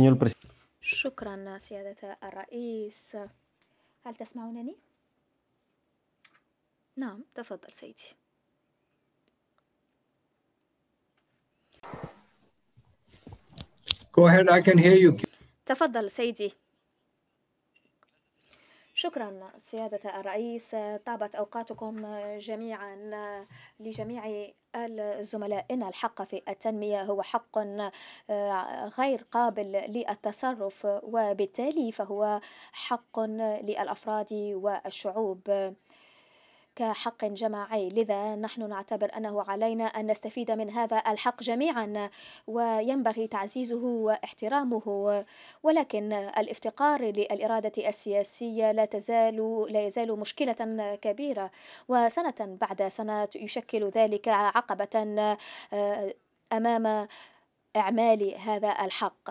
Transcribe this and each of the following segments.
شكرا سيادة الرئيس. هل تسمعونني؟ نعم، تفضل سيدي. Go ahead, I can hear you. تفضل سيدي. شكرا سيادة الرئيس، طابت أوقاتكم جميعا. لجميع الزملاء إن الحق في التنمية هو حق غير قابل للتصرف، وبالتالي فهو حق للأفراد والشعوب كحق جماعي. لذا نحن نعتبر أنه علينا أن نستفيد من هذا الحق جميعا، وينبغي تعزيزه واحترامه. ولكن الافتقار للإرادة السياسية لا يزال مشكلة كبيرة، وسنة بعد سنة يشكل ذلك عقبة أمام إعمال هذا الحق.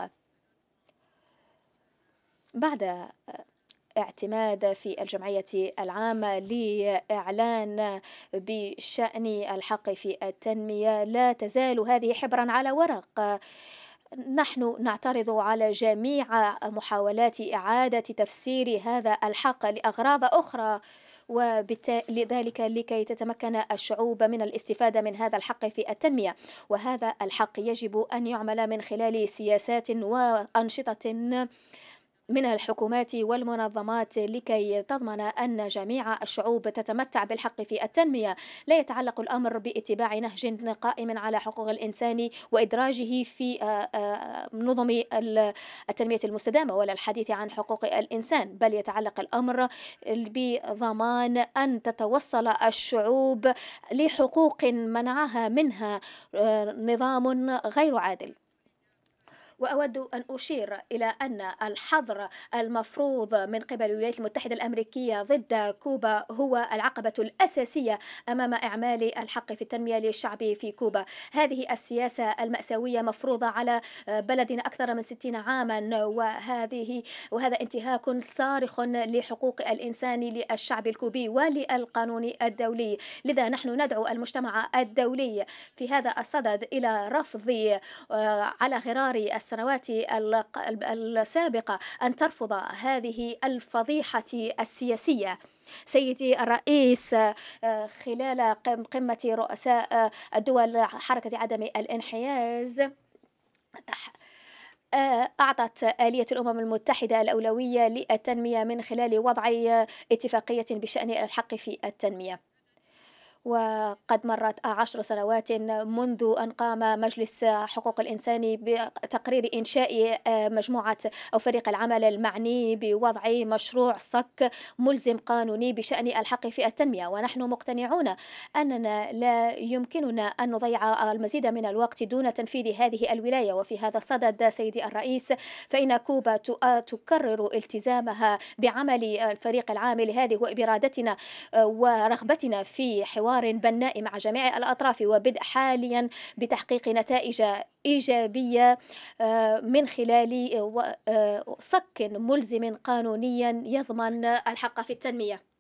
بعد اعتماد في الجمعية العامة لإعلان بشأن الحق في التنمية، لا تزال هذه حبرا على ورق. نحن نعترض على جميع محاولات إعادة تفسير هذا الحق لأغراض أخرى، ولذلك لكي تتمكن الشعوب من الاستفادة من هذا الحق في التنمية. وهذا الحق يجب أن يعمل من خلال سياسات وأنشطة من الحكومات والمنظمات لكي تضمن أن جميع الشعوب تتمتع بالحق في التنمية. لا يتعلق الأمر باتباع نهج قائم على حقوق الإنسان وإدراجه في نظم التنمية المستدامة ولا الحديث عن حقوق الإنسان، بل يتعلق الأمر بضمان أن تتوصل الشعوب لحقوق منعها منها نظام غير عادل. وأود أن أشير إلى أن الحظر المفروض من قبل الولايات المتحدة الأمريكية ضد كوبا هو العقبة الأساسية أمام إعمال الحق في التنمية للشعب في كوبا. هذه السياسة المأساوية مفروضة على بلد أكثر من 60 عاما، وهذا انتهاك صارخ لحقوق الإنسان للشعب الكوبي وللقانون الدولي. لذا نحن ندعو المجتمع الدولي في هذا الصدد إلى رفض على غرار السنوات السابقة أن ترفض هذه الفضيحة السياسية. سيدي الرئيس، خلال قمة رؤساء الدول حركة عدم الانحياز، أعطت آلية الأمم المتحدة الأولوية للتنمية من خلال وضع اتفاقية بشأن الحق في التنمية. وقد مرت 10 سنوات منذ أن قام مجلس حقوق الإنسان بتقرير إنشاء مجموعة أو فريق العمل المعني بوضع مشروع صك ملزم قانوني بشأن الحق في التنمية. ونحن مقتنعون أننا لا يمكننا أن نضيع المزيد من الوقت دون تنفيذ هذه الولاية. وفي هذا الصدد سيدي الرئيس، فإن كوبا تكرر التزامها بعمل الفريق العامل هذه وإرادتنا ورغبتنا في حوار بناء مع جميع الأطراف، وبدء حاليا بتحقيق نتائج إيجابية من خلال صك ملزم قانونيا يضمن الحق في التنمية.